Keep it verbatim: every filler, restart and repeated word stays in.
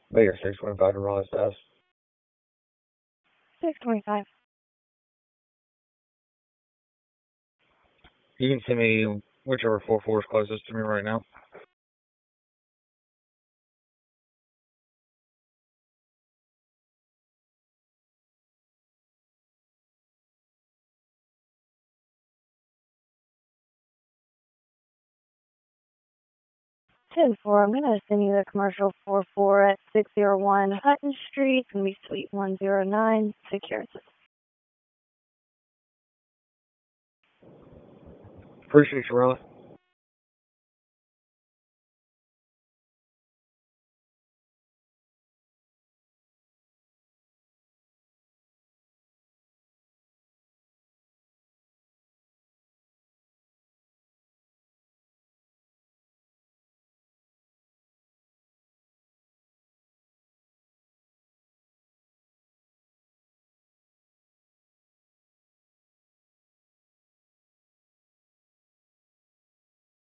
Baker six twenty-five to Raleigh South. six twenty-five. You can send me whichever four four is closest to me right now. ten four, I'm going to send you the commercial four four at six oh one Hutton Street. It's going to be suite one oh nine, secure. Appreciate you, Raleigh.